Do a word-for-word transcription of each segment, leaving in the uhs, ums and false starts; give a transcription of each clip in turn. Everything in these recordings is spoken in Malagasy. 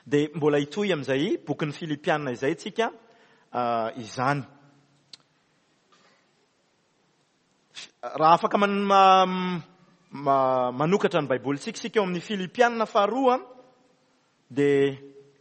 De mbola hitohy amin'izay bokin'ny Filipianina izay tsika izany. Raha afaka manokatra ny Baiboly tsika sika eo amin'ny Filipianina faharoa de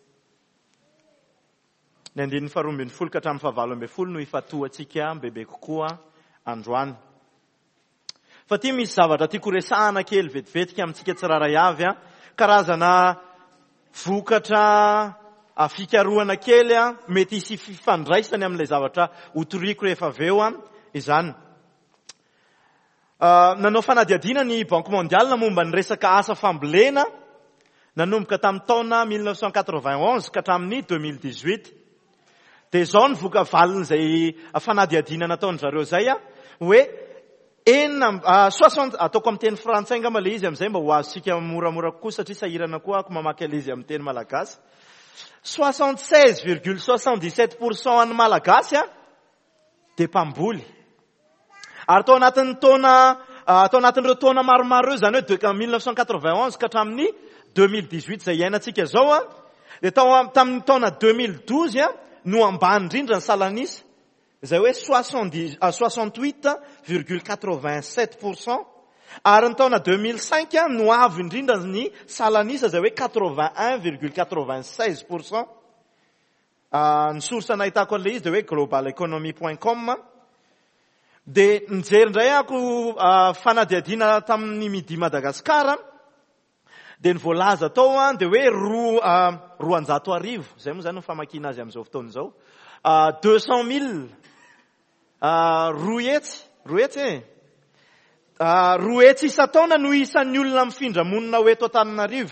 ny andininy faharoa ambin'ny folo ka hatramin'ny fahavalo ambin'ny folo no ifatoatsika bebe kokoa androany. Fa ty misy zavatra tiako resahana kely vetivetika amintsika tsiraray avy a, karazana vokatra fikarohana kely a, mety hisy fifandraisany amin'ilay zavatra hotoriako rehefa aveo a izany. Nanao fanadihadiana ny Banque mondiale momba ny resaka asa fambolena nanomboka tamin'ny taona mille neuf cent quatre-vingt-onze ka hatramin'ny deux mille dix-huit. De zao ny voka valin'izay fanadihadiana nataony zareo zay a, hoe enina soixante ataoko amin'ny teny frantsay angamba le izy amin'izay mba ho azontsika moramora kokoa satria sahirana koa ako mamaky izy amin'ny teny malagasy. soixante-seize virgule soixante-dix-sept pourcent any malagasy a de mpamboly. Ary tao anatin'ny taona tao anatin'ireo taona maromaro eo zany hoe de mille neuf cent quatre-vingt-onze ka hatramin'ny deux mille dix-huit zay iainantsika zao a, de tao tamin'ny taona deux mille douze a no ambany indrindra ny salanisa izay hoe soixante-huit virgule quatre-vingt-sept pourcent, ary ny taona deux mille cinq no avo indrindra ny salanisa izay hoe quatre-vingt-un virgule quatre-vingt-seize pourcent. Ny source nahitako an'ilay izy de hoe global economy point com. De nijery indray ako fanadihadiana tamin'ny midi Madagasikara de ny voalaza tao a de hoe roa roanjato arivo, zay moa zany ny famakina azy amin'izao fotoana izao, deux cent mille roetsy roetsy e roetsy isa-taona no isan'ny olona mifindra monina ho eto Antananarivo.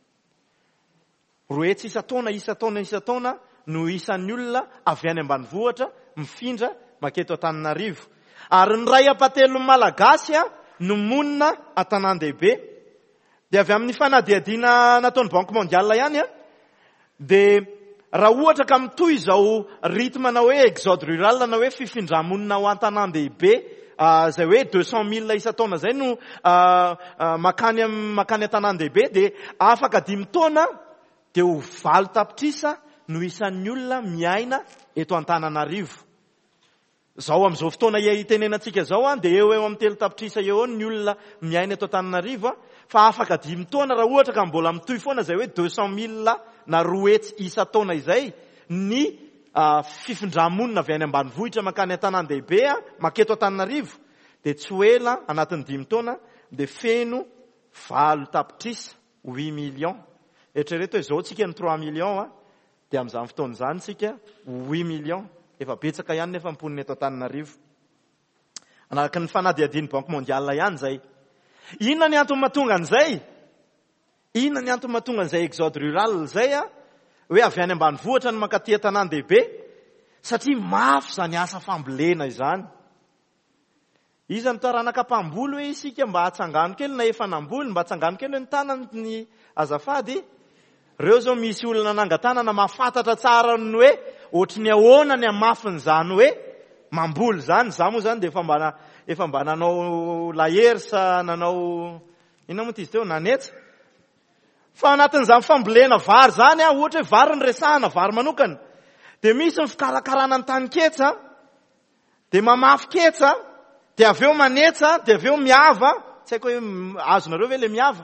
Roetsy isa-taona isa-taona isa-taona no isan'ny olona avy any ambanivohitra mifindra maketo Antananarivo. Ary ny ray apatelo malagasy a no monina an-tanan-dehibe. De avy amin'ny fanadihadiana nataon'ny Banque mondiale ihany a, de raha ohatra ka mitohy izao rythme na hoe exode rural na hoe fifindramonina ho an-tanan-dehibe zay hoe deux cent mille isa-taona zay no makany makany an-tanan-dehibe, de afaka dimy taona de ho valo tapitrisa no isan'ny olona miaina eto Antananarivo. Zao amin'izao fotoana itenenantsika zao a de eo eo amin'ny telo tapitrisa eo ny olona miaina eto Antananarivo a, fa afaka dimy taona raha ohatra ka mbola mitohy foana zay hoe deux cent mille na roetsy isa-taona izay ny fifindramonina avy any ambanivohitra makany an-tanan-dehibe a maketo Antananarivo, de tsy ho ela anatin'ny dimy taona de feno valo tapitrisa huit millions. Eritrereto hoe zao tsika ny trois millions a, de amin'izany fotoana izany tsika huit millions. Efa betsaka ihany nefa mponina eto Antananarivo. Anaraka ny fanadihadian'ny Banque mondiale ihany zay. Inona ny antony mahatonga an'izay? Inona ny antony mahatonga an'izay exode rural zay a, hoe avy any ambanivohitra ny mankaty an-tanan-dehibe? Satria mafy zany asa fambolena izany. Iza nitaranaka mpamboly hoe isika mba hatsangano kely na efa namboly mba hatsangano kely ny tanany ny azafady. Reo zao misy olona nangatanana mahafantatra tsara ny hoe ohatry ny ahoana ny amafiny zany hoe mamboly zany. Za moa zany de efa mba efa mba nanao lahery sa nanao ina moa izy teo nanetsa. Fa anatin'izany fambolena vary zany a, ohatra hoe vary ny resahana, vary manokana, de misy ny fikarakarana ny tany ketsa, de mamafy ketsa, de aveo manetsa, de aveo miava. Tsy haiko hoe azonareo ve le miava?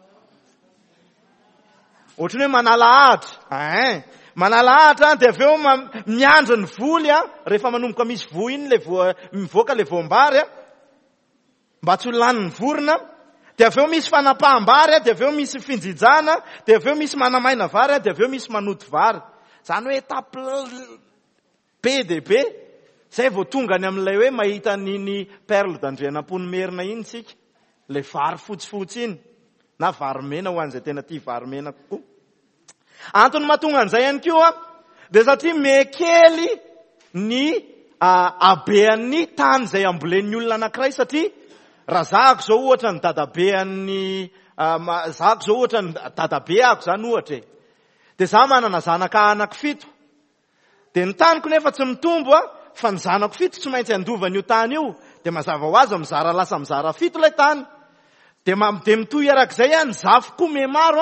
Ohatry hoe manalahatra. Ein, manalahatra de aveo miandry ny voly a, rehefa manomboka misy voa iny le voa mivoaka le voambary a, mba tsy ho lanin'ny vorona. De aveo misy fanapahambary, de aveo misy finjijana, de aveo misy manamaina vary, de aveo misy manody vary. Zany hoe etape be de be. Zay vao tonga ny amin'ilay hoe mahita niny perle d'Andrianampoinimerina iny tsika, le vary fotsifotsy iny, na vary mena ho an'izay tena tia vary mena kokoa. Antony mahatonga an'izay ihany koa de satria mekely ny habean'ny tany zay ambolen'ny olona anankiray. Satria raha zahako zao ohatra ny dadabean'ny zahako zao ohatra ny dadabe ako zany ohatra e, de za manana zanaka anaky fito, de ny taniko nefa tsy mitombo a, fa ny zanako fito tsy maintsy andovany io tany io, de mazava ho azy mizara lasa mizara fito lay tany. De de mitohy arak'izay a, ny zafy koa me maro a,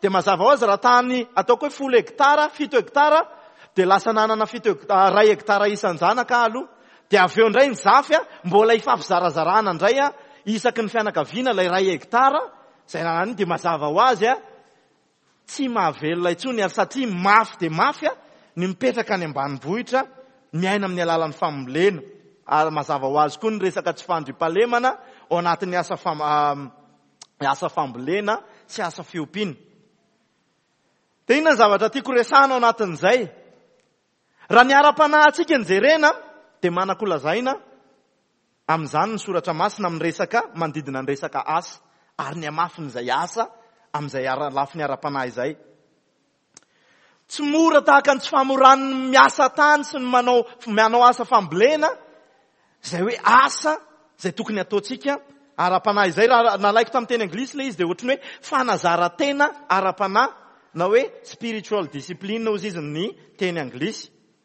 de mazava ho azy raha tany ataoko hoe folo hektara fito hektara de lasa nanana fito ray hektara isan-janaka aloha de avy eo indray ny zafy a mbola ifampizarazarana indray a isaky ny fianakaviana ilay ray hektara zay nanany de mazava ho azy a tsy mahavelona intsony ary satria mafy de mafy a ny mipetraka any ambanivohitra miaina amin'ny alalan'ny fambolena ary mazava ho azy koa ny resaka tsy fandripalemana ao anatin'ny asa fam- asa fambolena sy asa fiompiana. De inona ny zavatra tiako resana ao anatin'izay? Raha ny ara-panahintsika ny jerena de manakolazaina amin'izany ny soratra masina amin'ny resaka manodidina ny resaka asa ary ny amafin'izay asa amin'izay lafiny ara-panahy izay. Tsy mora tahaka ny tsy famoran'ny miasa tany sy ny manao manao asa fambolena zay hoe asa zay tokony ataontsika ara-panahy izay. Raha nalaiko tamin'ny teny anglisy le izy de ohatrany hoe fanazarantena ara-panahy na hoe spiritual discipline ozy izy ny teny anglisy.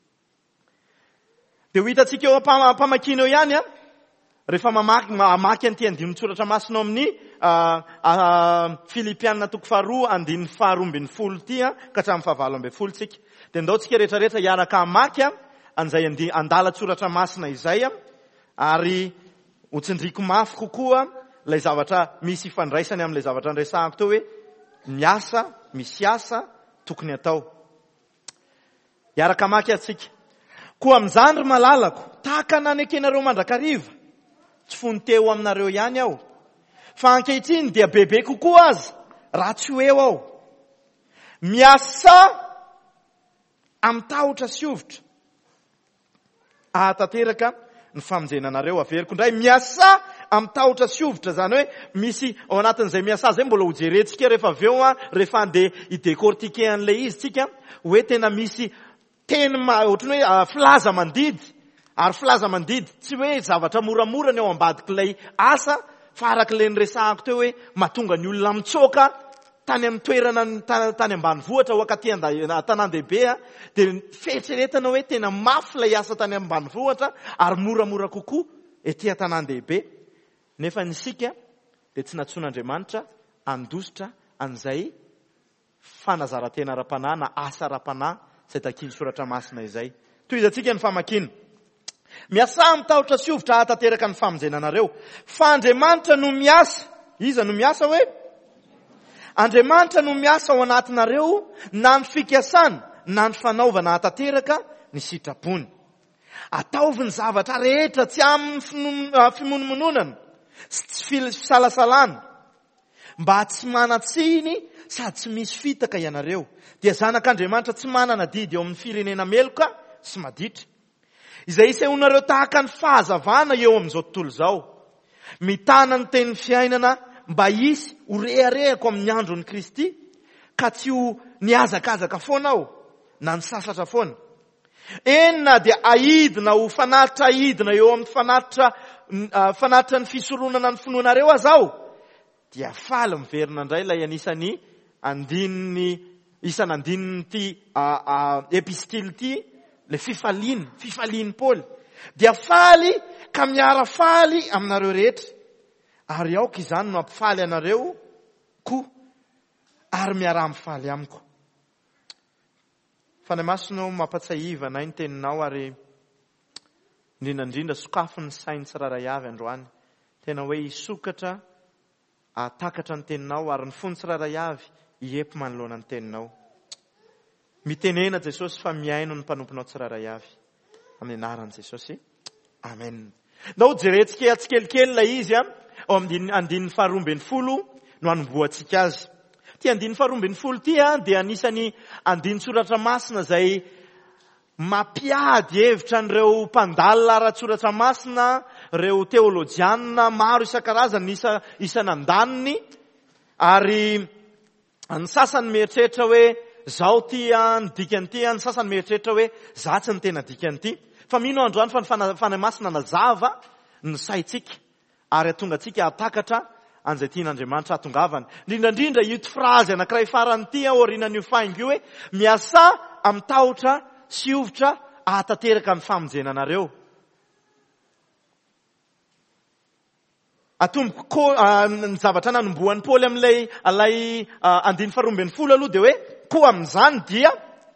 De ho hitantsika eo ampamakina eo ihany a rehefa mamaky mamaky an'ity andininy soratra masina amin'ny Filipianina toko faharoa andininy faharoa ambin'ny folo ty a ka hatramin'ny fahavalo ambin'ny folo tsika. De ndao tsika rehetrarehetra hiaraka hamaky a an'izay andalatsoratra masina izay a ary hotsindriko mafy kokoa ilay zavatra misy ifandraisany amin'ilay zavatra andresahako teo hoe miasa misy asa tokony atao. Hiaraka hamaky atsika. Koa amin'izany ry malalako tahaka nanekenareo mandrakariva tsy fony teo aminareo ihany aho fa ankehitriny dia bebe kokoa azy raha tsy ho eo aho. Miasa amin'ny tahotra sy ovitra ahatanteraka ny famonjenanareo averiko indray. Miasa amin'ny tahotra sy ovitra zany hoe misy ao anatin'izay miasa zay mbola hojerentsika rehefa avy eo a rehefa andeha idecortiquer an'ilay izy tsika hoe tena misy teny ohatrany hoe filaza mandidy ary filaza mandidy tsy hoe zavatra moramora ny ao ambadik'ilay asa fa arak'ilay nyresahako teo hoe mahatonga ny olona mitsoka tany amin'ny toerana tany ambanivohitra ho akaty tanàn-dehibe a de fieritreretana hoe tena mafy ilay asa tany ambanivohitra ary moramora kokoa etỳ tanàn-dehibe. Nefa ny sika de tsy natson'Andriamanitra andositra an'izay fanazarantena ara-panahy na asa ara-panahy zay takin'ny soratra masina izay. Toy izantsika ny famakina. Miasa mitahotra sy ovitra ahatanteraka ny famonjenanareo. Fa Andriamanitra no miasa. Iza no miasa hoe? Andriamanitra no miasa ao anatinareo na ny fikasana na ny fanaovana ahatanteraka ny sitrapony. Ataovy ny zavatra rehetra tsy amin'ny fimonomononana sy tsy fisalasalana mba tsy manatsiny sady tsy misy fitaka ianareo. Dia zanak'Andriamanitra tsy manana didy eo amin'ny firenena meloka sy maditra. Izay isehonareo tahaka ny fahazavana eo amin'izao tontolo izao. Mitana ny tenin'ny fiainana mba hisy ho reharehako amin'ny andron'i Kristy ka tsy ho niazakazaka foana aho na ny sasatra foana. Enina dia ahidina ho fanatitra ahidina eo amin'ny fanatitra fanatitra ny fisoronana ny finoanareo aza aho. Dia faly miverina indray ilay anisany andininy isan'andininy ty epistily ty le fifaliany fifaliany Paul. Dia faly ka miara faly aminareo rehetra ary aoka izany no ampifaly anareo koa ary miara mifaly amiko. Fa ny masonao mampatsiahiva nay ny teninao ary indrindrandrindra sokafo ny sainy tsiraray avy androany. Tena hoe hisokatra atakatra ny teninao ary ny fony tsiraray avy hiepy manoloana ny teninao. Mitenena Jesosy fa miaino ny mpanomponao tsiraray avy. Amin'ny anaran'i Jesosy. Amen. Nao jerentsika tsikelikely ilay izy a ao amin'ny andininy faharoa ambin'ny folo no hanomboantsika azy. Ty andininy faharoa ambin'ny folo ty a dia anisany andiny soratra masina zay mampiady hevitra an'ireo mpandalina ara-tsoratra masina, ireo teolojianina maro isan-karazany isa isan'andaniny ary ny sasany mieritreritra hoe zao ty a ny dikany ty a, ny sasany mieritreritra hoe zatsy ny tena dikany ty. Fa mino androany fa ny fanahy masina nazava ny saitsika ary atonga tsika atakatra an'izay tian'Andriamanitra atongavana. Indrindrandrindra ito frazy anankiray farany ty aorianan'io faingo io hoe miasa amin'ny tahotra sy ovitra ahatanteraka ny famonjenanareo. atomboko ny zavatra nanomboan'ny Paoly amin'ilay alay andiny faharoambin'ny folo aloha de hoe koa amin'izany dia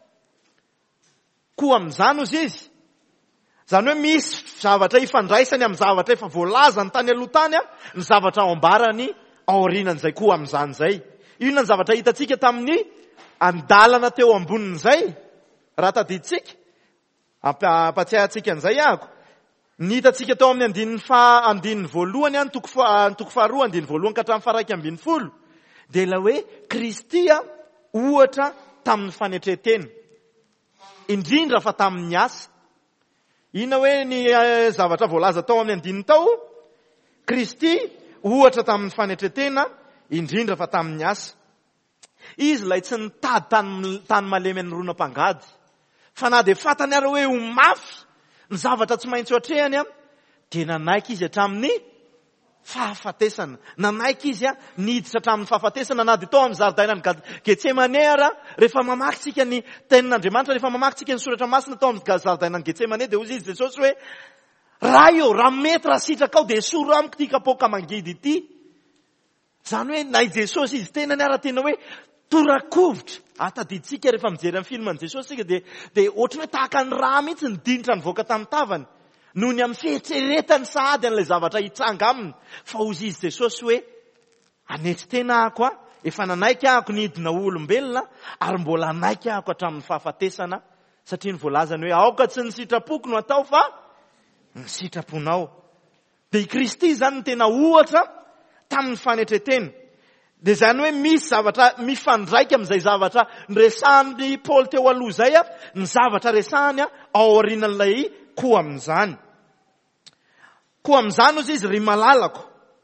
koa amin'izany ozy izy. Zany hoe misy zavatra ifandraisany amin'ny zavatra efa voalaza ny tany aloha tany, ny zavatra ao ambarany aorianan'izay koa amin'izany zay. Inona ny zavatra hitantsika tamin'ny andalana teo ambonin'izay? Raha tadiditsika, ampatsiahintsika an'izay ahako. Ny hitantsika teo amin'ny andininy fa andininy voalohany any toko toko faharoa andininy voalohany ka hatramin'ny faha raika ambin'ny folo. De la hoe Kristia ohatra tamin'ny fanetretena. Indrindra fa tamin'ny asa. Ina hoe ny zavatra voalaza tao amin'ny andininy tao? Kristy ohatra tamin'ny fanetretena, indrindra fa tamin'ny asa. Izy lay tsy nitady tany tany malemy ny ronam-pangady. Fa na de fatany ary hoe ho mafy ny zavatra tsy maintsy ohatrehany a, de nanaiky izy hatramin'ny fahafatesana. Nanaiky izy a niditra hatramin'ny fahafatesana na de tao amin'ny zaridainan'ny Getsemane ara, rehefa mamakytsika ny tenin'Andriamanitra, rehefa mamakytsika ny soratra masina tao amin'ny zaridainan'ny Getsemane, de hozy izy Jesosy hoe, raha io, raha mety raha sitraka ao de soro amiko ty kapoaka mangidy ity. Zany hoe na i Jesosy izy tenany ara tena hoe torakovitra. Atadiditsika rehefa mijery amin'ny filman'i Jesosy sika de de ohatry hoe tahaka ny raha mihitsy ny dinitra nivoaka tamin'ny tavany. Noho ny amin'ny fieritreretany sahady an'ilay zavatra hitsanga aminy. Fa hozy izy Jesosy hoe anetry tena ako a, efa nanaiky ahako nidina olombelona ary mbola nanaiky ahako hatramin'ny fahafatesana, satria ny voalazany hoe aoka tsy ny sitrapoko no atao fa ny sitraponao. De i Kristy zany ny tena ohatra tamin'ny fanetretena. De zany hoe misy zavatra mifandraika amin'izay zavatra resahany Paoly teo aloha zay a, ny zavatra resahany a ao aorian'ilay koa amin'izany. Koa amin'izany ozy izy ry malalako.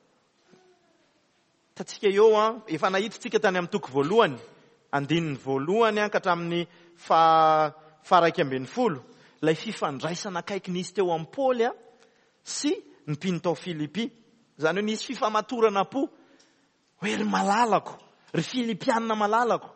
Tatsika eo a, efa nahitatsika tany amin'ny toko voalohany, andininy voalohany a ka hatramin'ny fa fa raika ambin'ny folo, lay fifandraisana akaiky nisy teo amin'ny Paoly a sy ny mpino tao Filipi. Zany hoe nisy fifamatorana po hoe ry malalako, ry Filipianina malalako.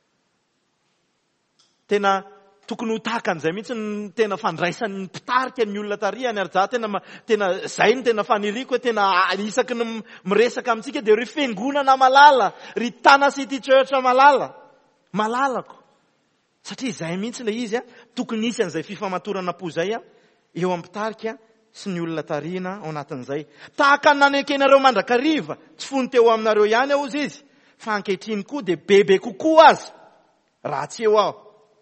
Tena tokony ho tahaka an'izay mihitsy ny tena fandraisan'ny mpitarika ny olona tarihany, ary za tena tena zay ny tena faniriko hoe tena isaky ny miresaka amintsika de ry fiangonana malala, ry Tanacity Church malala, malalako. Satria zay mihitsy le izy a, tokony nisy an'izay fifamatorana po zay a eo amin'ny mpitarika sy ny olona tarihana ao anatin'izay. Tahaka ny nanekenareo mandrakariva, tsy fony teo aminareo ihany aho izy izy, fa ankehitriny koa de bebe kokoa azy, raha tsy eo aho.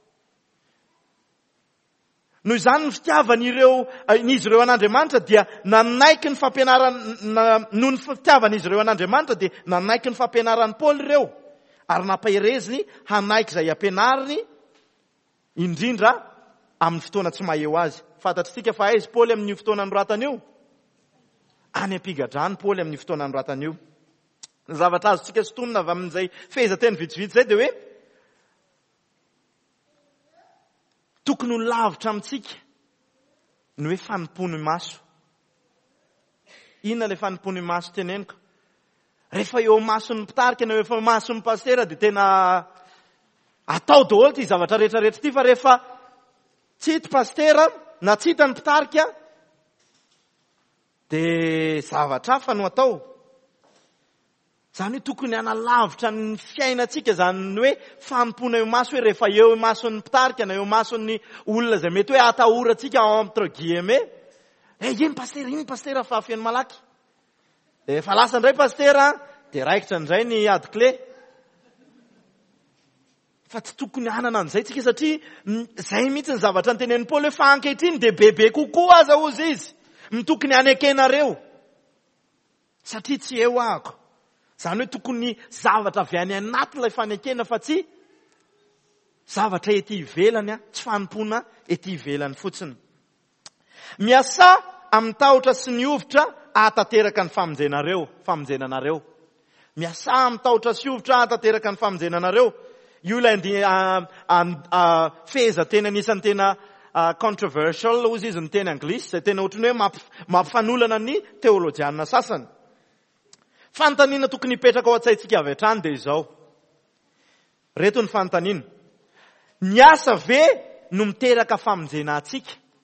Noho izany ny fitiavan'ireo n'izy ireo an'Andriamanitra dia nanaiky ny fampianarana, noho ny fitiavan'izy ireo an'Andriamanitra dia nanaiky ny fampianaran'ny Paoly ireo, ary nampahireziny hanaiky izay ampianariny indrindra amin'ny fotoana tsy maheo azy. Fantatsika fa aizy Paoly amin'ny fotoana noratany io? Any ampigadrany Paoly amin'ny fotoana noratany io. Ny zavatra azontsika sotonina avy amin'izay fehezanteny vitsivitsy zay dia hoe tokony ho lavitra amintsika ny hoe fanimpony maso. Inona le fanimpony maso teneniko? Rehefa eo mason'ny mpitarika na rehefa mason'ny pastera dia tena atao daholo ty zavatra rehetra rehetra ty, fa rehefa tsy hita pastera na tsy hita ny mpitarika dia zavatra hafa no atao. Zany hoe tokony hanalavitra ny fiainantsika, zany hoe fanimpona eo maso, hoe rehefa eo mason'ny mpitarika na eo mason'ny olona zay mety hoe atahorantsika entre guillemets, eh iny pastera, iny pastera fa fiany malaky. De fa lasa indray pastera de raikitra indray ny ady clé. Fa tsy tokony hanana an'izay tsika, satria zay mihitsy ny zavatra ny tenen'ny Paoly hoe fa ankehitriny de bebe kokoa aza ozy izy, mitokony hanekenareo, satria tsy eo ahako. Zany hoe tokony zavatra avy any anaty ilay fanekena, fa tsy zavatra ety ivelany, tsy fanimpona ety ivelany fotsiny. Miasa amin'ny tahotra sy ny ovitra ahatateraka ny famonjenareo, famonjenanareo. Miasa amin'ny tahotra sy ovitra ahatateraka ny famonjenanareo. Io ilay fehezanteny anisan'ny tena controversial ozy izy ny teny anglisy, zay tena ohatrany hoe mampifanolana ny teolojianina sasany. Fanontaniana tokony hipetraka ao an-tsaintsika avy hatrany dia izao. Reto ny fanontaniana. Ny asa ve no miteraka famonjena antsika?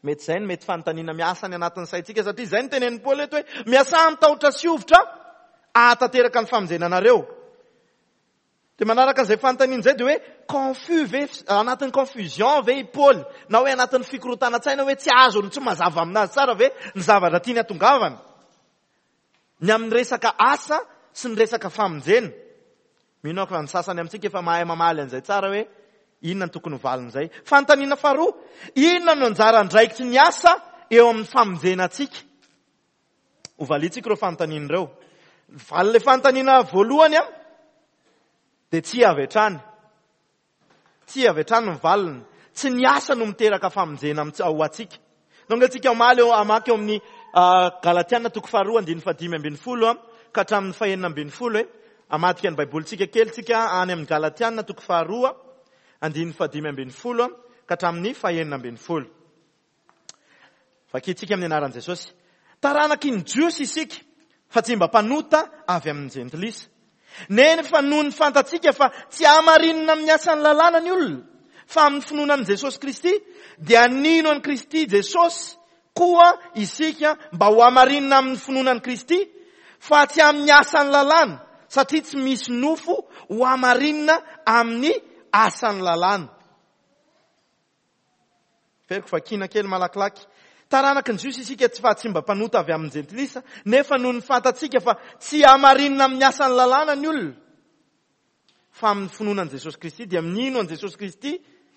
mety zay ny mety fanontaniana miasa ny anatin'ny saitsika satria zay ny tenen'ny Paoly eto hoe miasa mitahotra siovotra ahatateraka ny famonjenanareo. De manaraka an'izay fanontaniana zay de hoe confus ve anatin'ny confusion ve i Paoly na hoe anatin'ny fikorotana-tsaina hoe tsy azo tsy mazava aminazy tsara ve ny zavatra tiany atongavana ny amin'ny resaka asa sy ny resaka famonjena. Mino aho fa ny sasany amintsika efa mahay mamaly an'izay tsara hoe inona ny tokony valin'izay. Fanontaniana faharoa, inona no anjara andraikitry ny asa eo amin'ny famonjena atsika? Ho valitsika ireo fanontaniana ireo. Valy le fanontaniana voalohany a de tsy avy hatrany. Tsy avy hatrany ny valiny. Tsy ny asa no miteraka famonjena ao atsika. Nongatsika omaly eo amaky eo amin'ny Galatiana toko faharoa andiny fadimy ambin'ny folo a ka hatramin'ny fahenina ambin'ny folo hoe amadika ny baibolitsika kely tsika any amin'ny Galatiana toko faharoa andiny fadimy ambin'ny folo ka hatramin'ny fahenina ambin'ny folo. Vakitsika amin'ny anaran'i Jesosy. Taranaky ny jiosy isika fa tsy mba mpanota avy amin'ny jentilisa. Nefa noho ny fantatsika fa tsy hamarinina amin'ny asan'ny lalàna ny olona fa amin'ny finoanan'i Jesosy Kristy dia nino an'i Kristy Jesosy koa isika mba ho hamarinina amin'ny finoanan'i Kristy fa tsy amin'ny asan'ny lalàna satria tsy misy nofo ho hamarinina amin'ny asan'ny lalàna. Feriko vakina kely malakilaky. Taranaky ny jiosy isika fa tsy mba mpanota avy amin'ny jentilisa nefa noho ny fantatsika fa tsy hamarinina amin'ny asan'ny lalàna ny olona fa amin'ny finoanan'i Jesosy Kristy dia minino an'i Jesosy Kristy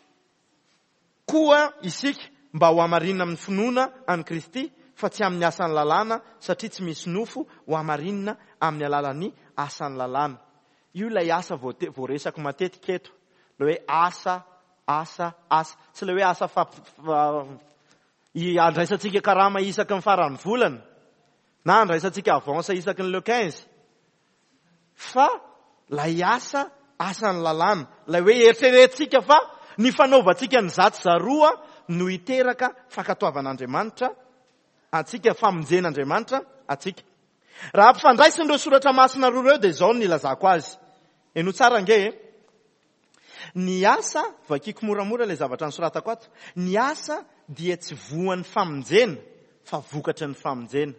koa isika mba ho hamarinina amin'ny finoana an'i Kristy fa tsy amin'ny asan'ny lalàna satria tsy misy nofo ho hamarinina amin'ny alalan'ny asan'ny lalàna. Io ilay asa voaresako matetika eto. Le hoe asa, asa, asa. Tsy le hoe asa fa andraisantsika karama isaky ny faran'ny volana na andraisantsika avance isaky ny le quinze. Fa lay asa, asan'ny lalàna. Lay hoe eritreretintsika fa ny fanaovantsika ny zaty zaroa no hiteraka fankatoavan'Andriamanitra atsika, famonjen'Andriamanitra atsika. Raha ampifandraisin'ireo soratra masina roa ireo dia izao ny ilazako azy. Eno tsara nge, ny asa, vakiko moramora ilay zavatra nisoratako ato, ny asa dia tsy voan'ny famonjena fa vokatry ny famonjena.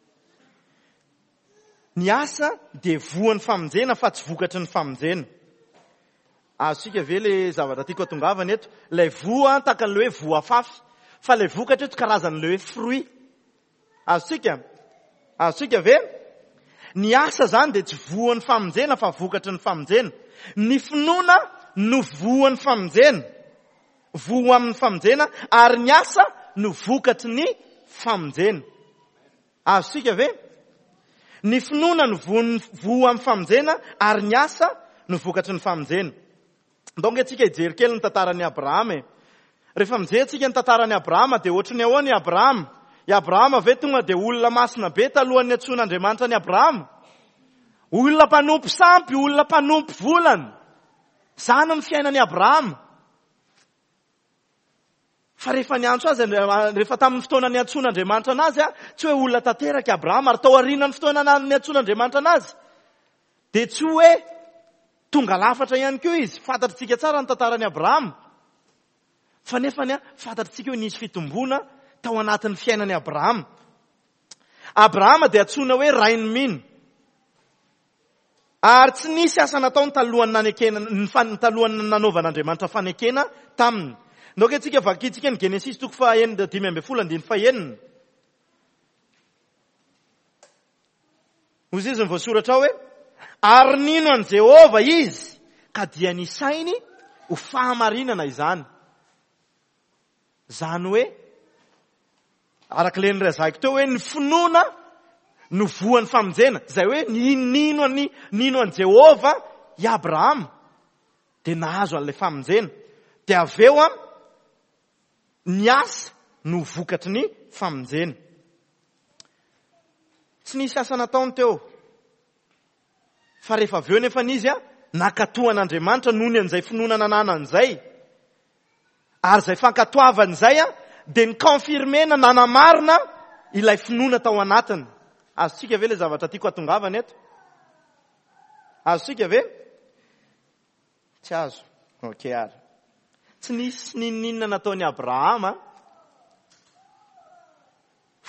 Ny asa dia voan'ny famonjena fa tsy vokatry ny famonjena. Azosika ve le zavatra tiako atongavana eto, ilay voa tahaka an'ilay hoe voa fafy, fa ilay vokatra eto karazan'ilay hoe fruit. Azosika? Azosika ve? Ny asa zany dia tsy voan'ny famonjena fa vokatry ny famonjena. Ny finoana no voan'ny famonjena. Voa amin'ny famonjena ary ny asa no vokatry ny famonjena. Azosika ve? Ny finoana no voa amin'ny famonjena ary ny asa no vokatry ny famonjena. Ndonge tsika hijery kely ny tantaran'i Abrahama. Rehefa mijery tsika ny tantaran'i Abrahama dia ohatrany ahoana i Abrahama? I Abrahama ve tonga dia olona masina be talohan'ny antsoan'Andriamanitra ny Abrahama? Olona mpanompo sampy, olona mpanompo volana. Zany ny fiainan'i Abrahama. Fa rehefa niantso azy, rehefa tamin'ny fotoana ny antsoan'Andriamanitra anazy, tsy hoe olona tanteraka i Abrahama, ary tao aorian'ny fotoana ny antsoan'Andriamanitra anazy. Dia tsy hoe tonga lafatra ihany koa izy. Fantatritsika tsara ny tantaran'i Abrahama. Fa nefa ny fantatritsika hoe nisy fitombona tao anatin'ny fiainan'i Abrahama. Abrahama dia antsoina hoe rain'ny mino. Ary tsy nisy asa nataony talohan'ny nanekena, ny talohan'ny nanaovan'Andriamanitra fanekena taminy. Naoka tsika vakitsika ny Genesis toko fahaenina dimy ambin'ny folo andiny fahaenina. Hozy izy ny voasoratra ao hoe ary nino an' Jehova izy ka dia nisainy ho fahamarinana izany. Zany hoe arak'ilay nirazahiko teo hoe ny finoana no voan'ny famonjena. Izay hoe nino ny nino an' Jehova i Abrahama dia nahazo an'ilay famonjena. Dia avy eo a ny asa no vokatry ny famonjena. Tsy nisy asa nataony teo. Fa rehefa avy eo nefa n'izy a nakatoan'Andriamanitra noho ny an'izay finoana nananan'izay. Ary izay fankatoavan'izay a dia ny confirmena nanamarina ilay finoana tao anatiny. Azosika ve le zavatra tiako atongavana eto? Azosika ve? Tsy azo. Okay, ary. Tsy nisy nininina nataon'i Abrahama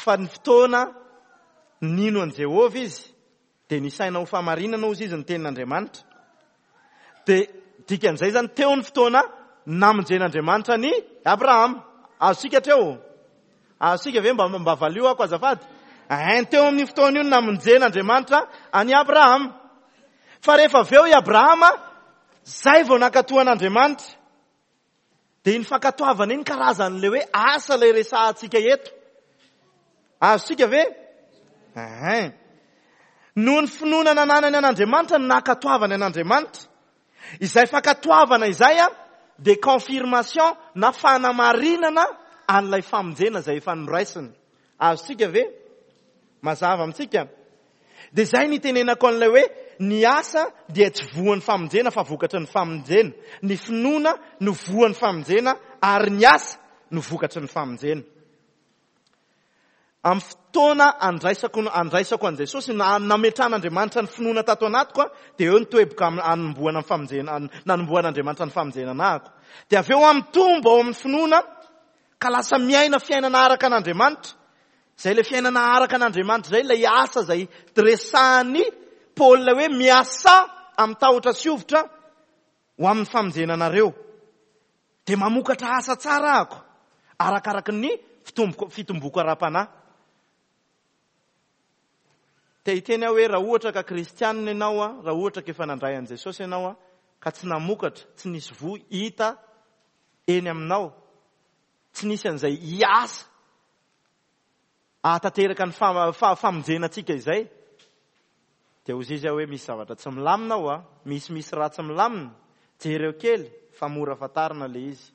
fa ny fotoana nino an Jehova izy de nisaina ho famarinana ozy izy ny tenin'Andriamanitra. De dikan'izay zany teo ny fotoana namonjen'Andriamanitra ny Abrahama. Azosika treo? Azosika ve mba mba valio ako azafady? Ain teo amin'ny fotoana io namonjen'Andriamanitra any Abrahama. Fa rehefa avy eo i Abrahama, zay vao nakatoan'Andriamanitra. De iny fankatoavana iny karazan'le hoe asa le resahantsika eto. Azosika ve? Ain. Noho ny finoana nananany an'Andriamanitra ny nakatoavana an'Andriamanitra. Izay fankatoavana izay a, de confirmation na fanamarinana an'ilay famonjena zay efa noraisiny. Azosika ve? Mazava amintsika. De zay ny tenenako an'ilay hoe ny asa dia tsy voan'ny famonjena fa vokatry ny famonjena. Ny finoana no voan'ny famonjena ary ny asa no vokatry ny famonjena. Amin'ny fotoana andraisako andraisako an Jesosy nametran'Andriamanitra ny finoana tato anatiko de eo ny toeboka anomboana ny famonjena nanomboan'Andriamanitra ny famonjena anahako. De avy eo amitombo ao amin'ny finoana ka lasa miaina fiainana araka an'Andriamanitra. Zay le fiainana araka an'Andriamanitra zay ilay asa zay resahany Paul hoe miasa amin'ny tahotra siovotra ho amin'ny famonjenanareo. De mamokatra asa tsara ako arakaraky ny fitomboko ara-panahy. Te hiteny aho hoe raha ohatra ka kristianina ianao a, raha ohatra ka efa nandray an Jesosy ianao a, ka tsy namokatra, tsy nisy voa hita eny aminao, tsy nisy an'izay hiasa ahatateraka ny famonjenantsika izay, de hozy izy hoe misy zavatra tsy milamina ao a, misy misy raha tsy milamina, jereo kely fa mora fatarina le izy.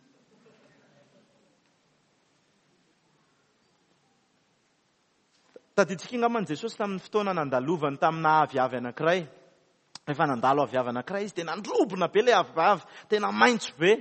Tadiditsika angambany Jesosy tamin'ny fotoana nandalovany tamina aviavy anankiray. Rehefa nandalo aviavy anankiray izy de nandrobona be le aviavy, tena maintso be.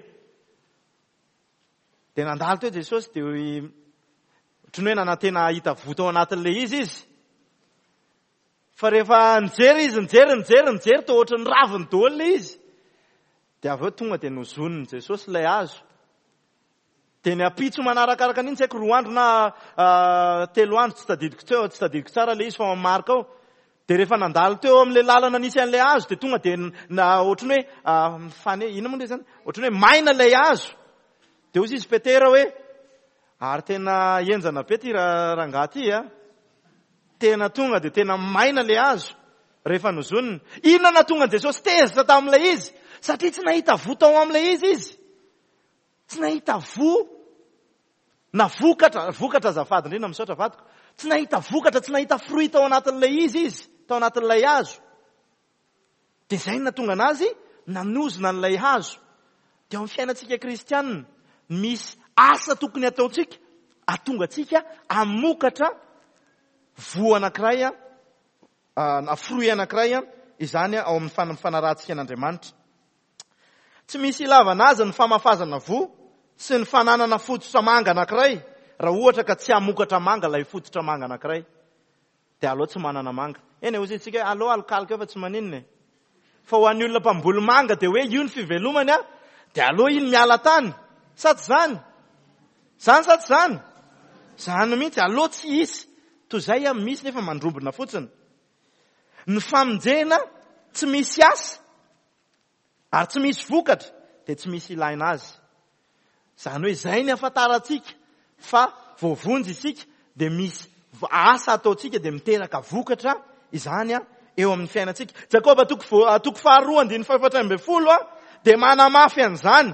De nandalo teo Jesosy de ohatran'ny hoe nanantena hita voto ao anatin'le izy izy. Fa rehefa nijery izy, nijery, nijery, nijery to ohatran'ny raviny daholo le izy. De avy eo tonga de nozoniny Jesosy ilay hazo. De ny apitso manarakaraka an'iny tsy haiko roa andro na telo andro tsy tadidiko teo, tsy tadidiko tsara le izy fa marika ao. De rehefa nandalo teo amin'le lalana nisy an'le hazo de tonga de na ohatran'ny hoe mifany ina moa le zany? Ohatran'ny hoe maina le hazo. De hozy izy Petera hoe ary tena enjana be ty rangahy ty a. Tena tonga de tena maina le hazo. Rehefa nozoniny, inona na tonga Jesosy tezitra tamin'ilay izy? Satria tsy nahita voto ao amin'ilay izy izy. Tsy nahita vo na vokatra, vokatra azafady indrindra misaotra vadiko. Tsy nahita vokatra, tsy nahita fruit tao anatin'ilay izy izy, tao anatin'ilay hazo. De zay na tonga anazy nanozona an'ilay hazo. De ao amin'ny fiainantsika kristianina misy asa tokony ataontsika, atonga tsika amokatra vo anankiray a, fruit anankiray izany ao amin'ny fanarahantsika an'Andriamanitra. Tsy misy ilavana azy ny famafazana vo sy ny fananana fototra manga anankiray raha ohatra ka tsy amokatra manga ilay fototra manga anankiray. De aleo tsy manana manga. Eny hozy tsika aleo alokaloka fa tsy maninona. Fa ho an'ny olona mpamboly manga de hoe io ny fivelomany a, de aleo iny miala tany. Sa tsy zany? Zany sa tsy zany? Zany mihitsy aleo tsy hisy. To zay a misy nefa mandrombona fotsiny. Ny famonjena tsy misy asa ary tsy misy vokatra de tsy misy ilaina azy. Zany hoe zay ny afataratsika fa voavonjy isika de misy asa ataotsika de miteraka vokatra izany a eo amin'ny fiainantsika. Jakoba toko faharoa andiny fahaefatra ambin'ny folo a de manamafy an'izany.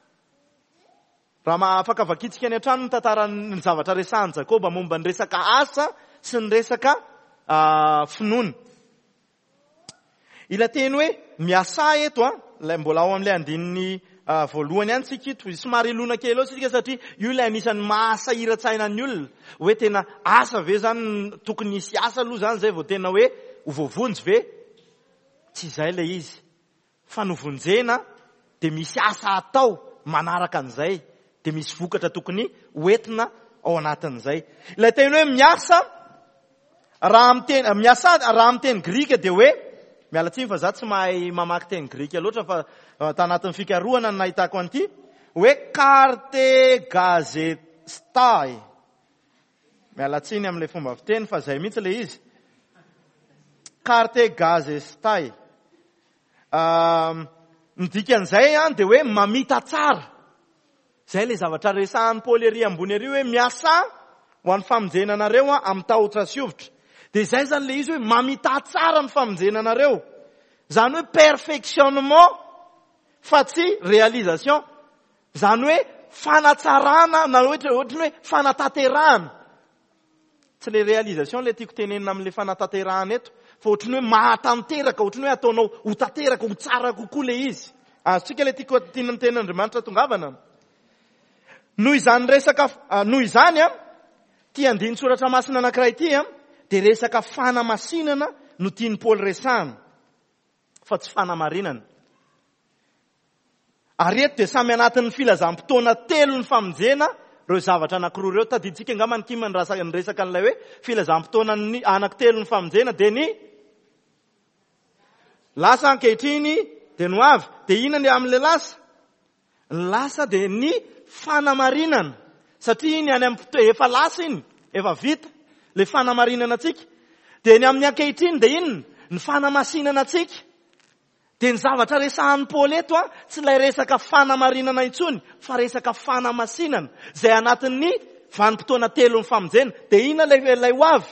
Raha afaka vakitsika any an-trano ny tantara ny zavatra resahan Jakoba momba ny resaka asa sy ny resaka finoana. Ila teny hoe miasa eto a, ilay mbola ao amin'ilay andininy voalohany ihany tsika ito, somary ilona kely eo tsika satria io ilay anisan'ny mahasahira-tsaina ny olona. Hoe tena asa ve zany, tokony hisy asa aloha zany zay vao tena hoe ho voavonjy ve? Tsy izay ilay izy. Fa no vonjena de misy asa atao manaraka an'izay. De misy vokatra tokony hoentina ao anatin'izay. Ilay teny hoe miasa, raha amin'ny teny miasa raha amin'ny teny Grika de hoe mialatsiny fa za tsy mahay mamaky teny Grika loatra fa tanatin'ny fikarohana no nahitako an'ity hoe karte gazetai. mialatsiny am'le fomba fiteny fa zay mihitsy le izy. Carte gazestai. Midikan'izay a de hoe mamita tsara. Zay le zavatra resahan'ny Paoly ery ambony ery hoe miasa ho an'ny famonjenanareo a amin'ny tahotra siovotra. De zay zany le izy hoe mamita tsara ny famonjenanareo. Zany hoe perfectionnement fa tsy réalisation. Zany hoe fanatsarana na ohatra ohatra hoe fanatanterahana. Tsy le réalisation le tiako tenenina amin'le fanatanterahana eto, fa ohatra hoe mahatanteraka, ohatra hoe ataonao ho tanteraka ho tsara kokoa le izy. Azontsika le tiako tian'ny tenin'Andriamanitra tongavana. Noho izany resaka noho izany a, ty andiny soratra masina anankiray ty a, de resaka fanamasinana no tiany Paoly resahana, fa tsy fanamarinana. Ary eto de samy anatin'ny filazam-potoana telo ny famonjena reo zavatra anankiroa reo. Tadiditsika angamba ny kima ny resaka an'ilay hoe filazam-potoana ny anankitelo ny famonjena de ny lasa ankehitriny de no avy. De ina ny amin'le lasa? Ny lasa de ny fanamarinana. Satria iny any amin'ny efa lasa iny, efa vita le fanamarinana tsika. De ny amin'ny ankehitriny de iny ny fanamasinana tsika. De ny zavatra resahan'ny Paoly eto a, tsy ilay resaka fanamarinana intsony, fa resaka fanamasinana. Zay anatin'ny vanim-potoana telo ny famonjena. De ina lay lay ho avy?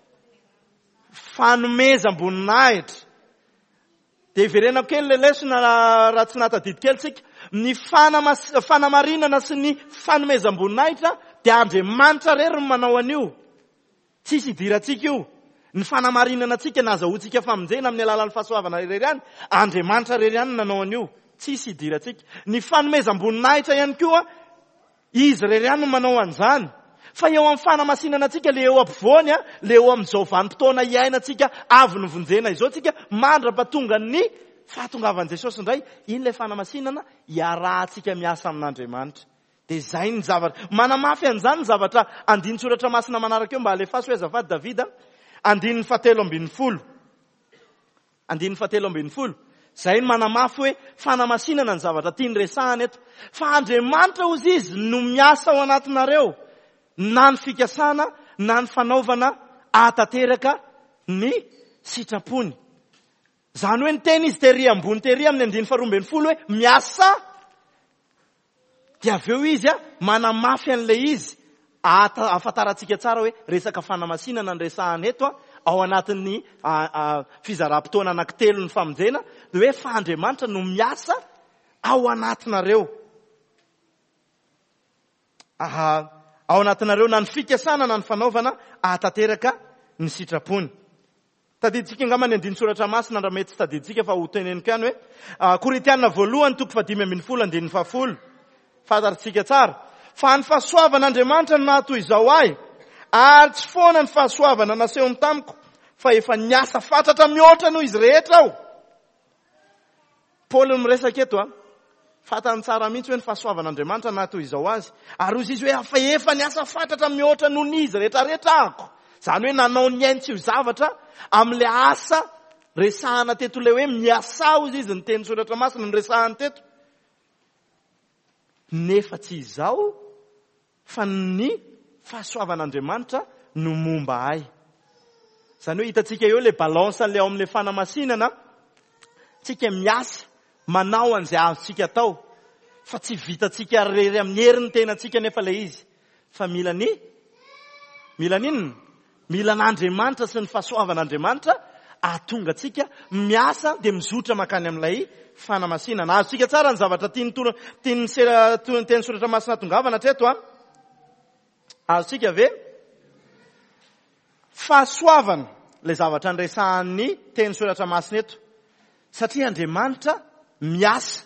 Fanomezam-boninahitra. De iverenako kely le lesona raha tsy natadidy kely tsika. Ny fanamas- fanamarinana sy ny fanomezam-boninahitra de Andriamanitra rery ny manao an'io. Tsisy idirantsika io. Ny fanamarinana tsika na azahoantsika famonjena amin'ny alalan'ny fahasoavana rery ihany, Andriamanitra rery ihany nanao an'io. Tsisy idirantsika. Ny fanomezam-boninahitra ihany koa, izy rery ihany no manao an'izany. Fa eo amin'ny fanamasinana tsika le eo ampovoany a, le eo amin'izao vanim-potoana iainantsika avy ny vonjena izao tsika mandrapatonga ny fahatongavan'i Jesosy indray, iny le fanamasinana iarahantsika miasa amin'Andriamanitra. De zay ny zavatra manamafy an'izany ny zavatra andiny soratra masina manaraka eo mba alefaso hoe azafady Davida. Andin'ny fahatelo ambin'ny folo. Andin'ny fahatelo ambin'ny folo. Zay ny manamafy hoe fanamasinana ny zavatra tiany resahana eto. Fa Andriamanitra ozy izy no miasa ao anatinareo. Na ny fikasana, na ny fanaovana ahatanteraka ny sitrapony. Zany hoe ny teny izy tery ambony tery amin'ny andiny faharoa ambin'ny folo hoe miasa. De avy eo izy a manamafy an'le izy. Ahafantarantsika tsara hoe resaka fanamasinana ny resahana eto a, ao anatin'ny fizaram-potoana anankitelo ny famonjena, de hoe fa Andriamanitra no miasa ao anatinareo. Aha, ao anatinareo na ny fikasana na ny fanaovana ahatanteraka ny sitrapony. Tadiditsika angamba ny andiny soratra masina raha mety tsy tadiditsika fa ho teneniko ihany hoe Korintianina voalohany toko fadimy ambin'ny folo andiny fahafolo. Fantatsika tsara. Fa ny fahasoavan'Andriamanitra no nahatoy izao ahy, ary tsy foana ny fahasoavana nasehony tamiko, fa efa niasa fatratra mihoatra noho izy rehetra aho. Paoly miresaka eto a, fantany tsara mihitsy hoe ny fahasoavan'Andriamanitra nahatoy izao azy, ary hozy izy hoe fa efa niasa fatratra mihoatra noho n'izy rehetra rehetra ahako. Zany hoe nanao ny ainy tsy ho zavatra amin'le asa resahana teto le hoe miasa hozy izy ny teny soratra masina ny resahana teto. Nefa tsy izao, fa ny fahasoavan'Andriamanitra no momba ahy. Zany hoe hitatsika eo le balance le ao amin'le fanamasinana, tsika miasa, manao an'izay azontsika atao, fa tsy vitatsika rery amin'ny heriny tenantsika nefa le izy. Fa mila ny, mila ninona? Mila n'Andriamanitra sy ny fahasoavan'Andriamanitra ahatonga tsika miasa de mizotra makany amin'ilay fanamasinana. Azontsika tsara ny zavatra tiany tiany tiany teny soratra masina tongavana hatreto a. Azontsika ve? Fahasoavana le zavatra nyresahan'ny teny soratra masina eto. Satria Andriamanitra miasa.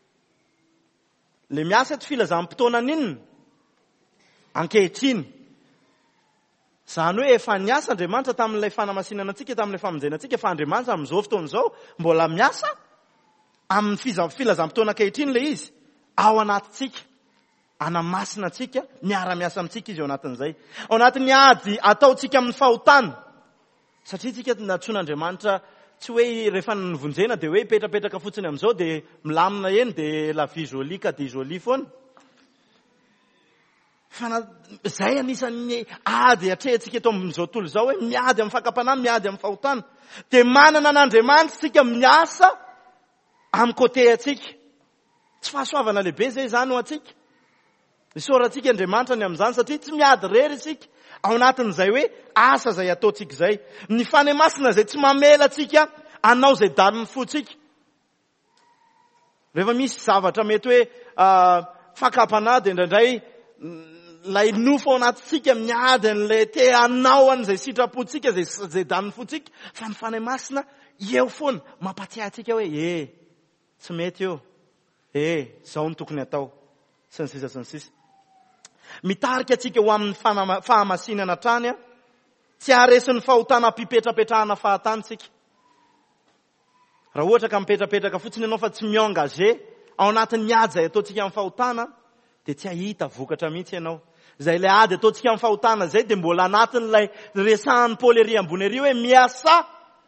Le miasa eto filazam-potoana ninona? Ankehitriny. Zany hoe efa niasa Andriamanitra tamin'ilay fanamasinana antsika, tamin'ilay famonjena antsika, fa Andriamanitra amin'izao fotoana izao mbola miasa amin'ny filazam-potoana ankehitriny le izy ao anatintsika, anamasina antsika, miara-miasa amintsika izy ao anatin'izay. Ao anatin'ny ady ataontsika amin'ny fahotana. Satria tsika natsoan'Andriamanitra tsy hoe rehefa nivonjena de hoe petrapetraka fotsiny amin'izao de milamina eny de la vie jolie ka de jolie foana. fana zay anisan'ny ady atrehitsika eto amin'izao tontolo izao hoe miady amin'ny fakapanahy, miady amin'ny fahotana. De manana an'Andriamanitra tsika miasa amin'ny côté atsika. Tsy fahasoavana lehibe zay zany ho atsika. Isaorantsika Andriamanitra ny amin'izany satria tsy miady rery isika ao anatin'izay hoe asa zay ataontsika zay. Ny fanahy masina zay tsy mamela atsika anao zay daniny fotsika. Rehefa misy zavatra mety hoe fakapanahy de indraindray lay nofo ao anatintsika miady an'ilay te anao an'izay sitrapontsika zay zay daniny fotsika. Fa ny fanahy masina eo foana mampatsiahy atsika hoe eh tsy mety eo. Eh zao ny tokony atao. Sy ny sisa sy ny sisa. Mitarika atsika ho amin'ny fahamasinana trany, tsy haresin'ny fahotana mpipetrapetrahana fahatantsika. Raha ohatra ka mipetrapetraka fotsiny ianao fa tsy mi-engagé ao anatin'ny ady zay ataontsika amin'ny fahotana, de tsy ahita vokatra mihitsy ianao. Zay ilay ady ataontsika amin'ny fahotana zay de mbola anatin'ilay resahan'ny Paoly ery ambony ery hoe miasa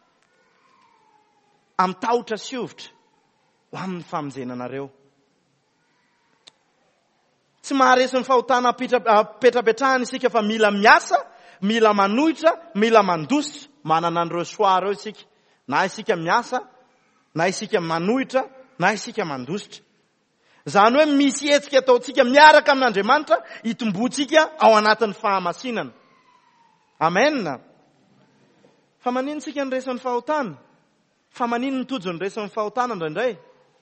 amin'ny tahotra siovotra ho amin'ny famonjenanareo. Tsy maharesy ny fahotana petrapetrahana isika fa mila miasa, mila manohitra, mila mandositra. Manana an'ireo choix reo isika. Na isika miasa, na isika manohitra, na isika mandositra. Zany hoe misy hetsika ataontsika miaraka amin'Andriamanitra hitomboantsika ao anatin'ny fahamasinana. Amen. Fa manino tsika ny resan'ny fahotana? Fa manino ny tojo ny resan'ny fahotana indraindray?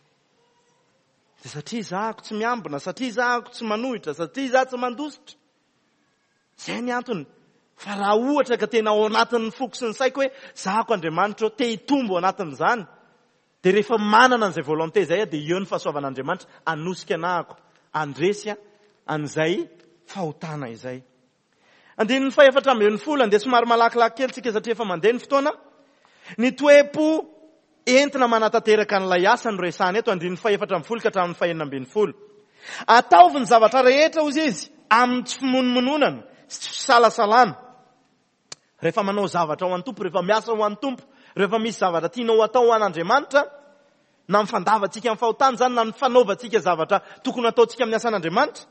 De satria zahako tsy miambina, satria zahako tsy manohitra, satria zaho tsy mandositra. Zay ny antony. Fa raha ohatra ka tena ao anatin'ny foko sy ny saiko hoe zahako Andriamanitra te hitombo ao anatin'izany, de rehefa manana an'izay volonté zay de eo ny fahasoavan'Andriamanitra anosika anahako, andresy an'izay fahotana izay. Andininy faefatra ambin'ny folo, andeha somary malakilaky kely tsika satria efa mandeha ny fotoana. Ny toepo entina manatanteraka an'ilay asa no resahana eto, andininy faefatra ambin'ny folo ka hatramin'ny fahenina ambin'ny folo. Ataovy ny zavatra rehetra hozy izy amin'ny tsy fimonomononana, sy fisalasalana. Rehefa manao zavatra ho an'ny tompo, rehefa miasa ho an'ny tompo, rehefa misy zavatra tianao atao ho an'Andriamanitra, na mifandavatsika amin'ny fahotana zany, na mifanaovantsika zavatra tokony ataontsika amin'ny asan'Andriamanitra,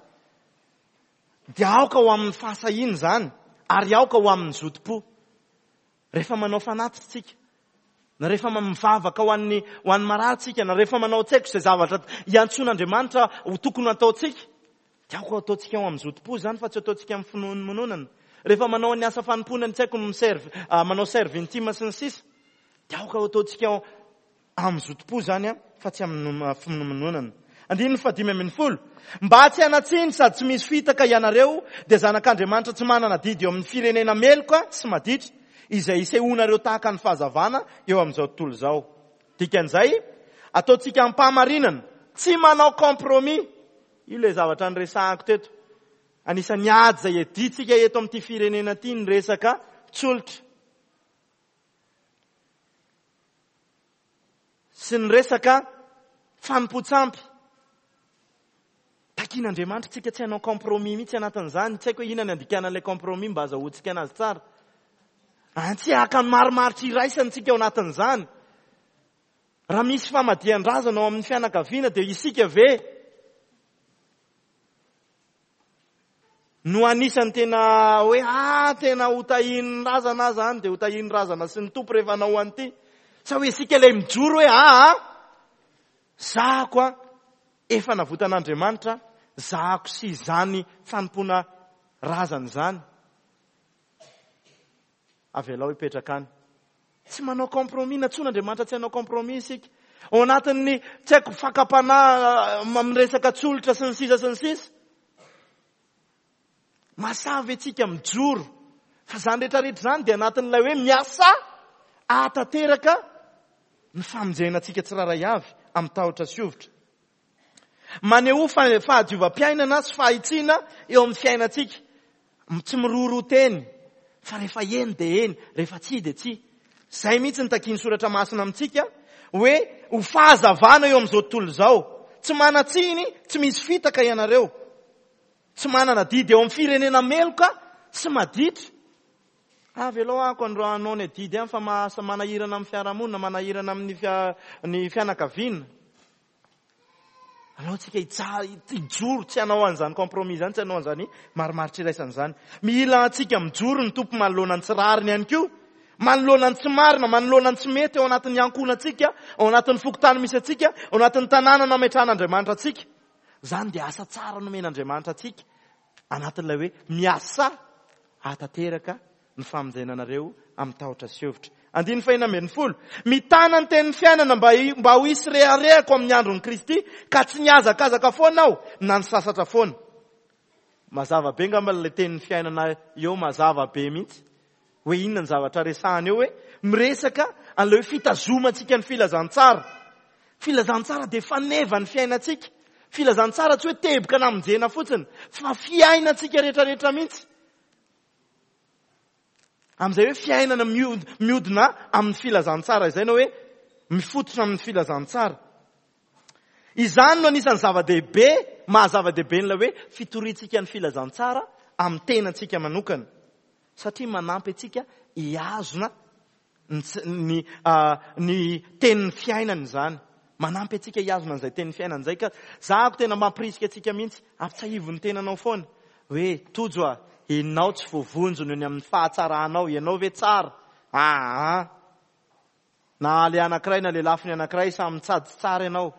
dia aoka ho amin'ny fahasahiana zany, ary aoka ho amin'ny zotim-po. Rehefa manao fanatritsika, na rehefa mivavaka ho an'ny ho an'ny maratsika, na rehefa manao tsaiko izay zavatra iantson'Andriamanitra ho tokony ataontsika, dia aoka ataontsika ao amin'ny zotim-po zany fa tsy ataontsika amin'ny finomononana. Rehefa manao ny asa fanomponana tsaiko ny serve, manao serve intima sy ny sisa, dia aoka ataontsika ao amin'ny zotim-po zany fa tsy amin'ny finomononana. Andininy fadimy ambin'ny folo. Mba tsy hanatsiny sady tsy misy fitaka ianareo dia zanak'Andriamanitra tsy manana didy eo amin'ny firenena meloka sy maditra, izay isehonareo tahaka ny fahazavana eo amin'izao tontolo izao. Dikan'izay, ataontsika ampahamarinana, tsy manao compromis. Io ilay zavatra niresahako teto. Anisan'ny ady zay editsika eto amin'ity firenena ity ny resaka tsolitra. Sy ny resaka fanompo-tsampy. Takian'Andriamanitra tsika tsy hanao compromis mihitsy anatin'izany. Tsy haiko hoe inona ny andikanan'ilay compromis mba azahoantsika anazy tsara. Tsy haka marimaritra iraisana tsika ao anatin'izany. Raha misy famadihan-drazana ao amin'ny fianakaviana dia isika ve no anisan'ny tena hoe ah tena hotahin'ny razana zany dia hotahin'ny razana sy ny tompo rehefa anao an'ity. Sa hoe isika ilay mijoro hoe ah zahako a efa navotan'Andriamanitra, zahako sy izany fanompona razana zany. Avelao hipetraka any. Tsy manao compromis, na tson'Andriamanitra tsy hanao compromis isika. Ao anatin'ny tsy haiko fakapanahy amin'ny resaka tsolitra sy ny sisa sy ny sisa. Masavy etsika mijoro. Fa zany rehetrarehetra zany dia anatin'ilay hoe miasa ahatateraka ny famonjenantsika tsiraray avy amin'ny tahotra siovotra. Maneho fahadiova-piainana sy fahitsiana eo amin'ny fiainantsika. Tsy miroro teny. Fa rehefa eny dia eny, rehefa tsy dia tsy. Zay mihitsy ny takiany soratra masina amintsika hoe ho fahazavana eo amin'izao tontolo izao. Tsy manatsiny, tsy misy fitaka ianareo. Tsy manana didy eo amin'ny firenena meloka sy maditra. Avelao ako androanao ny didy ihany fa masa manahirana amin'ny fiarahamonina, manahirana amin'ny fianakaviana. Alao tsika hijoro tsy hanao an'izany kompromis zany, tsy hanao an'izany marimaritra iraisan'izany. Mila tsika mijoro ny tompo manoloana ny tsy rariny ihany koa, manoloana ny tsy marina, manoloana ny tsy mety ao anatin'ny ankonatsika, ao anatin'ny fokotany misy atsika, ao anatin'ny tanàna nametrahan'Andriamanitra atsika. Zany dia asa tsara nomen'Andriamanitra atsika anatin'ilay hoe miasa hatateraka ny famonjenanareo amin'ny tahotra sy hevitra. Andiny fahina ambin'ny folo. Mitana ny tenin'ny fiainana mba mba ho hisy reharehako amin'ny andron'ny Kristy, ka tsy niazakazaka foana aho na ny sasatra foana. Mazava be ngamba ilay tenin'ny fiainana eo, mazava be mihitsy. Hoe inona ny zavatra resahana eo, hoe miresaka an'ilay fitazomantsika ny filazantsara. Filazantsara dia faneva ny fiainantsika. Filazantsara tsy hoe teboka namonjena fotsiny, fa fiainantsika rehetrarehetra mihitsy. Amin'izay hoe fiainana miodina amin'ny filazantsara izay na hoe mifototra amin'ny filazantsara. Izany no anisan'ny zava-dehibe, mahazava-dehibe n'ilay hoe fitoriantsika ny filazantsara amin'ny tenantsika manokana. Satria manampy antsika hiazona ny ny tenin'ny fiainana izany. Manampy antsika hiazona an'izay tenin'ny fiainana izay, ka zahako tena mampirisika antsika mihitsy ampitsahivon'ny tenanao foana. Hoe tojo a, ianao tsy voavonjony ny amin'ny fahatsarahanao, ianao ve tsara? Ah, na le anankiray na le lafiny anankiray samy mitsady tsara ianao.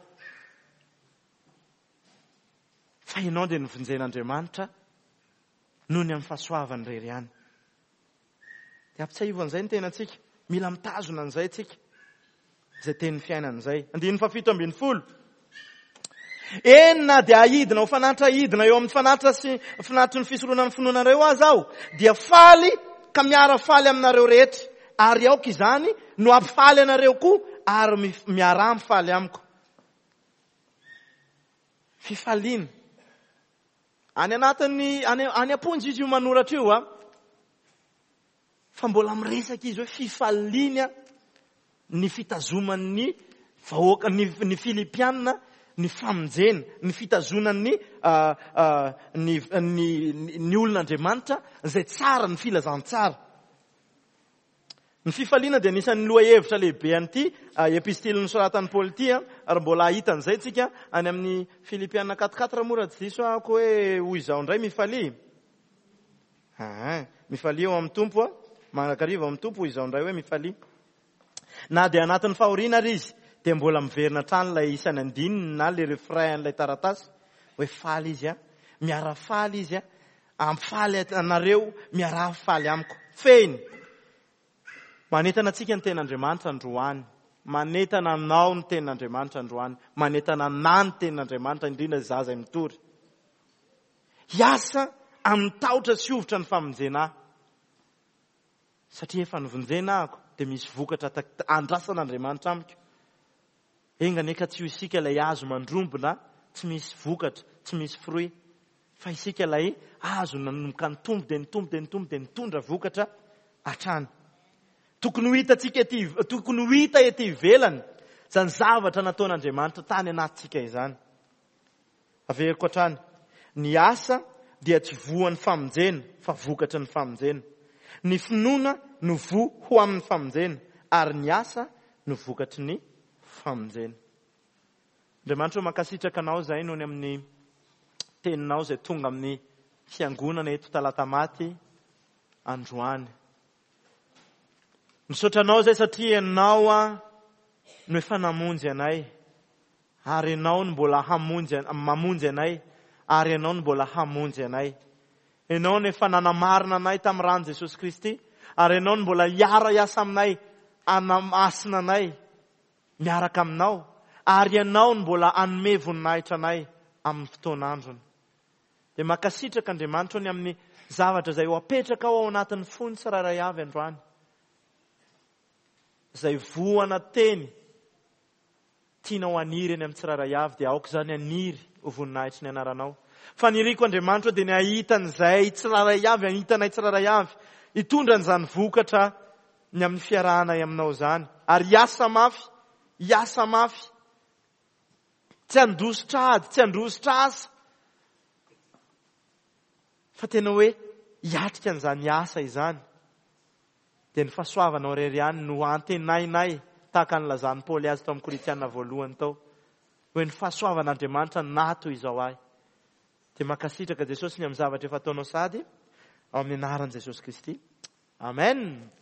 Fa ianao dia nivonjen'Andriamanitra noho ny amin'ny fahasoavany irery ihany. Dia ampitsahivo an'izay ny tenantsika. Mila mitazona an'izay tsika. Izay tenin'ny fiainana izay. Andiny fafito ambin'ny folo. Enina dia ahidina ho fanatitra ahidina eo amin'ny fanatitra sy fanatry ny fisoroana ny finoanareo azy aho, dia faly ka miara faly aminareo rehetra, ary aoka izany no ampifaly anareo koa ary miara mifaly amiko. Fifaliana. Any anatin'ny any amponjy izy io manoratra io a. Fa mbola miresaka izy hoe fifaliana ny fitazoman'ny vahoaka ny Filipianina, ny famonjena, ny fitazonan'ny ny olon'Andriamanitra izay tsara, ny filazantsara. Ny fifaliana dia anisan'ny lohahevitra lehibe an'ity epistiliny soratan'i Paoly ity, ary mbola ahita an'izay tsika any amin'ny Filipianina katekatra mora tsy diso ako hoe hoy izao indray mifalia. Ah, mifalia eo amin'ny tompo, manakariva amin'ny tompo, hoy izao indray hoe mifalia. Na dia anatin'ny fahoriana ary izy, dia mbola miverina trano ilay isany andininy na le refrain an'ilay taratasy, hoe faly izy a, miara faly izy a, ampifaly anareo, miara faly amiko. Feny. Manentana antsika ny ten'Andriamanitra androany. Manentana anao ny ten'Andriamanitra androany. Manentana na ny ten'Andriamanitra indrindra zaza mitory. Hiasa amin'ny tahotra sy ovitra ny famonjena. Satria efa nivonjena ako, dia misy vokatra andrasan'Andriamanitra amiko. Engany ka tsy ho isika ilay azo mandrombona, tsy misy vokatra, tsy misy fruit. Fa isika ilay azo nanomboka nitombo dia nitombo dia nitombo dia nitondra vokatra hatrany. Tokony ho hita tsika ety, tokony ho hita ety ivelany izany zavatra nataon'Andriamanitra tany anatintsika izany. Averiko hatrany. Ny asa dia tsy voan'ny famonjena, fa vokatra ny famonjena. Ny finoana no vo ho amin'ny famonjena, ary ny asa no vokatry ny famonjena. Andriamanitra mankasitraka anao izay noho ny amin'ny teninao izay tonga amin'ny fiangonana eto Talatamaty androany. Misaotra anao izay satria ianao a no efa namonjy anay, ary ianao no mbola hamonjy mamonjy anay, ary ianao no mbola hamonjy anay. Ianao no efa nanamarina anay tamin'ny rano Jesosy Kristy, ary ianao no mbola hiara hiasa aminay, anamasina anay miaraka aminao, ary ianao no mbola hanome voninahitra anay amin'ny fotoan'androny. Dia mankasitraka Andriamanitra ny amin'ny zavatra izay ho apetraka ao anatin'ny fony tsirairay avy androany. Izay voana teny tianao haniry eny amin'ny tsirairay avy, dia aoka izany haniry ho voninahitry ny anaranao. Fa niriko Andriamanitra dia ny ahitan'izay tsirairay avy, ahitanay tsirairay avy, hitondra an'izany vokatra ny amin'ny fiarahanay aminao izany. Ary hiasa mafy, hiasa mafy. Tsy handositra ady, tsy handositra asa. Fa tena hoe hiatrika an'izany asa izany. Dia ny fahasoavanao irery ihany no antenainay tahaka ny lazan'i Paoly azy tao amin'ny Korinthiana voalohany tao. hoe ny fahasoavan'Andriamanitra nato izao ahy. Dia mankasitraka Jesosy ny amin'ny zavatra efa ataonao sady ao amin'ny anaran'i Jesosy Kristy. Amen.